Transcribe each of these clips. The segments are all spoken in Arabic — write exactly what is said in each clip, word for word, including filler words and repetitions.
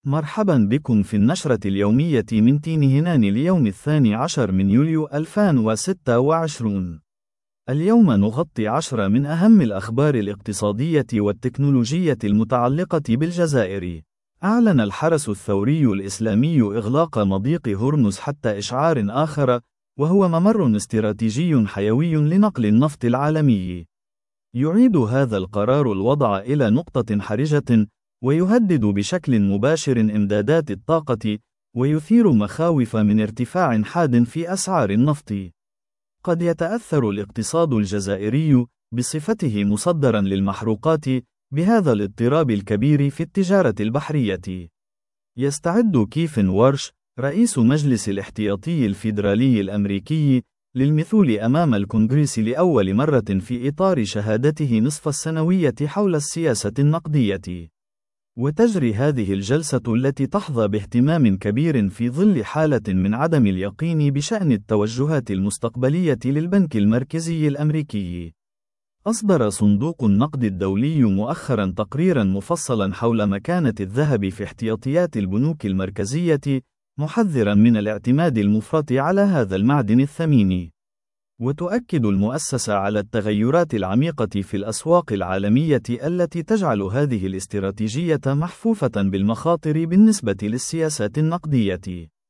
مرحبا بكم في النشرة اليومية من تين هنان اليوم الثاني عشر من يوليو ألفين وستة وعشرين. اليوم نغطي عشرة من أهم الأخبار الاقتصادية والتكنولوجية المتعلقة بالجزائر. أعلن الحرس الثوري الإسلامي إغلاق مضيق هرمز حتى إشعار آخر، وهو ممر استراتيجي حيوي لنقل النفط العالمي. يعيد هذا القرار الوضع إلى نقطة حرجة، ويهدد بشكل مباشر إمدادات الطاقة، ويثير مخاوف من ارتفاع حاد في أسعار النفط. قد يتأثر الاقتصاد الجزائري بصفته مصدرا للمحروقات بهذا الاضطراب الكبير في التجارة البحرية. يستعد كيفن وارش رئيس مجلس الاحتياطي الفيدرالي الأمريكي للمثول أمام الكونغرس لأول مرة في إطار شهادته نصف السنوية حول السياسة النقدية. وتجري هذه الجلسة التي تحظى باهتمام كبير في ظل حالة من عدم اليقين بشأن التوجهات المستقبلية للبنك المركزي الأمريكي. أصدر صندوق النقد الدولي مؤخرا تقريرا مفصلا حول مكانة الذهب في احتياطيات البنوك المركزية، محذرا من الاعتماد المفرط على هذا المعدن الثمين. وتؤكد المؤسسة على التغيرات العميقة في الأسواق العالمية التي تجعل هذه الاستراتيجية محفوفة بالمخاطر بالنسبة للسياسات النقدية.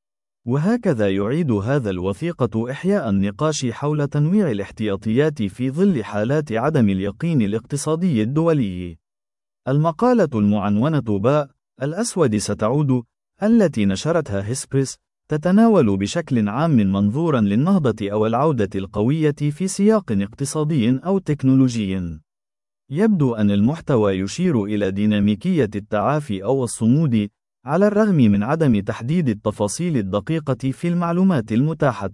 وهكذا يعيد هذا الوثيقة إحياء النقاش حول تنويع الاحتياطيات في ظل حالات عدم اليقين الاقتصادي الدولي. المقالة المعنونة باء الأسود ستعود، التي نشرتها هيسبريس، تتناول بشكل عام منظورا للنهضة أو العودة القوية في سياق اقتصادي أو تكنولوجي. يبدو أن المحتوى يشير إلى ديناميكية التعافي أو الصمود، على الرغم من عدم تحديد التفاصيل الدقيقة في المعلومات المتاحة.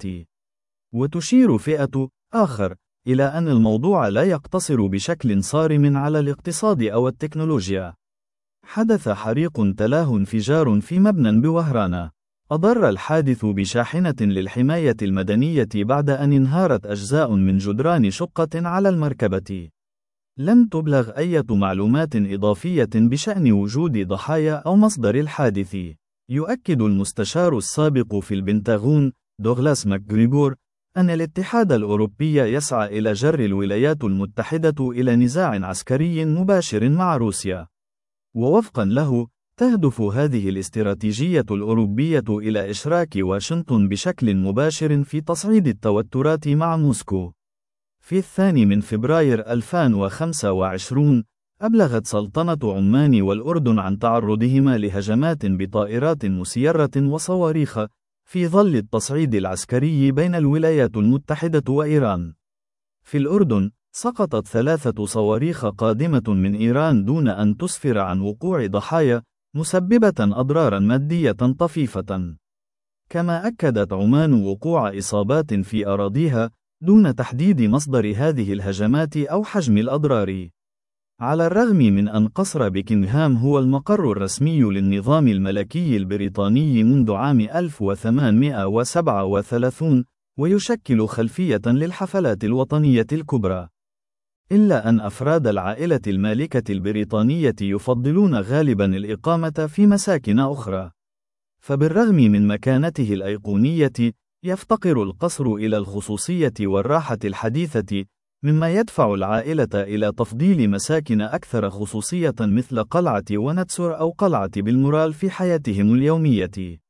وتشير فئة آخر إلى أن الموضوع لا يقتصر بشكل صارم على الاقتصاد أو التكنولوجيا. حدث حريق تلاه انفجار في مبنى بوهران. أضر الحادث بشاحنة للحماية المدنية بعد أن انهارت أجزاء من جدران شقة على المركبة. لم تبلغ أي معلومات إضافية بشأن وجود ضحايا أو مصدر الحادث. يؤكد المستشار السابق في البنتاغون، دوغلاس ماكغريغور، أن الاتحاد الأوروبي يسعى إلى جر الولايات المتحدة إلى نزاع عسكري مباشر مع روسيا. ووفقا له، تهدف هذه الاستراتيجية الأوروبية إلى إشراك واشنطن بشكل مباشر في تصعيد التوترات مع موسكو. في الثاني من فبراير ألفين وخمسة وعشرين، أبلغت سلطنة عمان والأردن عن تعرضهما لهجمات بطائرات مسيرة وصواريخ، في ظل التصعيد العسكري بين الولايات المتحدة وإيران. في الأردن، سقطت ثلاثة صواريخ قادمة من إيران دون أن تسفر عن وقوع ضحايا، مسببة أضرارا مادية طفيفة. كما أكدت عمان وقوع إصابات في أراضيها، دون تحديد مصدر هذه الهجمات أو حجم الأضرار. على الرغم من أن قصر بكنغهام هو المقر الرسمي للنظام الملكي البريطاني منذ عام ألف وثمانمائة وسبعة وثلاثين، ويشكل خلفية للحفلات الوطنية الكبرى، إلا أن أفراد العائلة المالكة البريطانية يفضلون غالبا الإقامة في مساكن أخرى. فبالرغم من مكانته الأيقونية، يفتقر القصر إلى الخصوصية والراحة الحديثة، مما يدفع العائلة إلى تفضيل مساكن أكثر خصوصية مثل قلعة ونتسور أو قلعة بالمورال في حياتهم اليومية.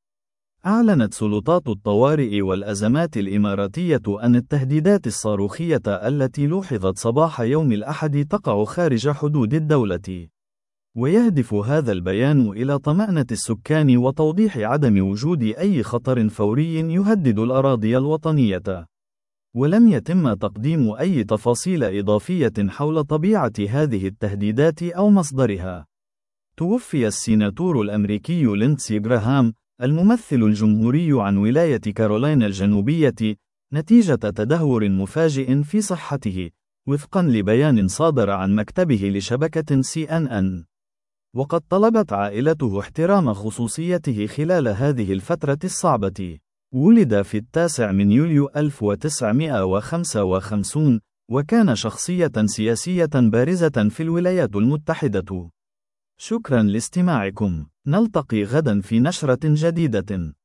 أعلنت سلطات الطوارئ والأزمات الإماراتية أن التهديدات الصاروخية التي لوحظت صباح يوم الأحد تقع خارج حدود الدولة. ويهدف هذا البيان إلى طمأنة السكان وتوضيح عدم وجود أي خطر فوري يهدد الأراضي الوطنية. ولم يتم تقديم أي تفاصيل إضافية حول طبيعة هذه التهديدات أو مصدرها. توفي السيناتور الأمريكي ليندسي غراهام، الممثل الجمهوري عن ولاية كارولاينا الجنوبية، نتيجة تدهور مفاجئ في صحته، وفقا لبيان صادر عن مكتبه لشبكة سي إن إن. وقد طلبت عائلته احترام خصوصيته خلال هذه الفترة الصعبة. ولد في التاسع من يوليو ألف وتسعمائة وخمسة وخمسين، وكان شخصية سياسية بارزة في الولايات المتحدة. شكرا لاستماعكم. نلتقي غدا في نشرة جديدة.